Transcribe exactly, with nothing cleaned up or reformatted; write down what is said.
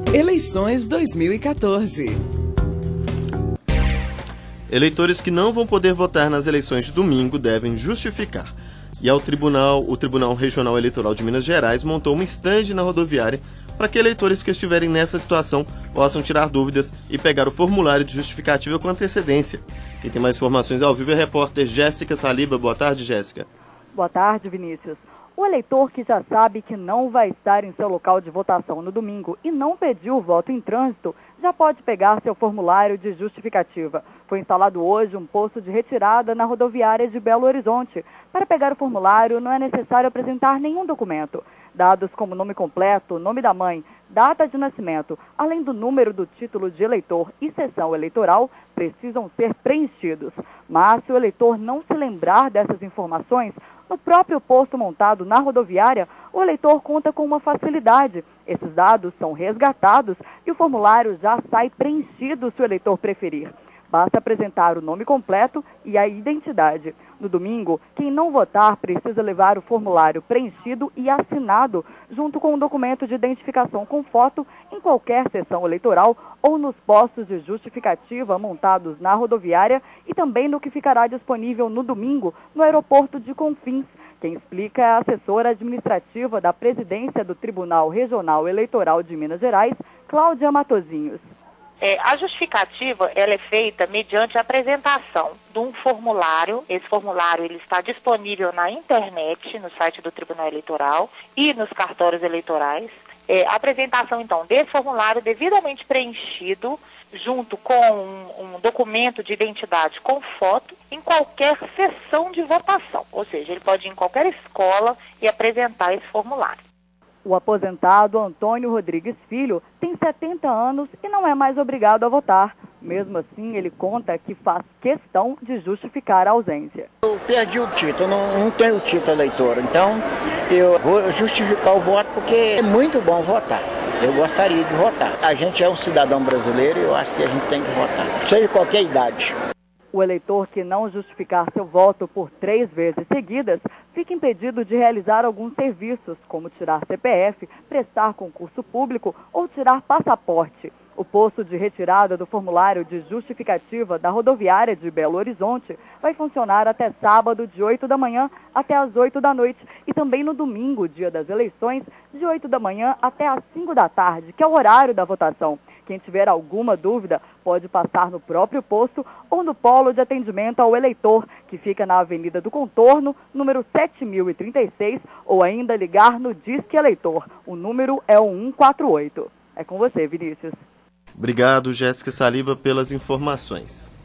Eleições dois mil e quatorze. Eleitores que não vão poder votar nas eleições de domingo devem justificar. E ao tribunal, o Tribunal Regional Eleitoral de Minas Gerais montou uma estande na rodoviária para que eleitores que estiverem nessa situação possam tirar dúvidas e pegar o formulário de justificativa com antecedência. Quem tem mais informações ao vivo é a repórter Jéssica Saliba. Boa tarde, Jéssica. Boa tarde, Vinícius. O eleitor que já sabe que não vai estar em seu local de votação no domingo e não pediu o voto em trânsito, já pode pegar seu formulário de justificativa. Foi instalado hoje um posto de retirada na rodoviária de Belo Horizonte. Para pegar o formulário, não é necessário apresentar nenhum documento. Dados como nome completo, nome da mãe, data de nascimento, além do número do título de eleitor e seção eleitoral, precisam ser preenchidos. Mas se o eleitor não se lembrar dessas informações, no próprio posto montado na rodoviária, o eleitor conta com uma facilidade. Esses dados são resgatados e o formulário já sai preenchido se o eleitor preferir. Basta apresentar o nome completo e a identidade. No domingo, quem não votar precisa levar o formulário preenchido e assinado, junto com um documento de identificação com foto, em qualquer sessão eleitoral ou nos postos de justificativa montados na rodoviária e também no que ficará disponível no domingo no aeroporto de Confins. Quem explica é a assessora administrativa da presidência do Tribunal Regional Eleitoral de Minas Gerais, Cláudia Matosinhos. É, a justificativa ela é feita mediante a apresentação de um formulário. Esse formulário ele está disponível na internet, no site do Tribunal Eleitoral e nos cartórios eleitorais. É, a apresentação, então, desse formulário devidamente preenchido, junto com um, um documento de identidade com foto, em qualquer sessão de votação. Ou seja, ele pode ir em qualquer escola e apresentar esse formulário. O aposentado Antônio Rodrigues Filho tem setenta anos e não é mais obrigado a votar. Mesmo assim, ele conta que faz questão de justificar a ausência. Eu perdi o título, não, não tenho o título eleitor, então eu vou justificar o voto porque é muito bom votar. Eu gostaria de votar. A gente é um cidadão brasileiro e eu acho que a gente tem que votar, seja qualquer idade. O eleitor que não justificar seu voto por três vezes seguidas fica impedido de realizar alguns serviços, como tirar C P F, prestar concurso público ou tirar passaporte. O posto de retirada do formulário de justificativa da rodoviária de Belo Horizonte vai funcionar até sábado, de oito da manhã até as oito da noite, e também no domingo, dia das eleições, de oito da manhã até as cinco da tarde, que é o horário da votação. Quem tiver alguma dúvida pode passar no próprio posto ou no polo de atendimento ao eleitor, que fica na Avenida do Contorno, número sete mil e trinta e seis, ou ainda ligar no Disque Eleitor. O número é o um quatro oito. É com você, Vinícius. Obrigado, Jéssica Saliba, pelas informações.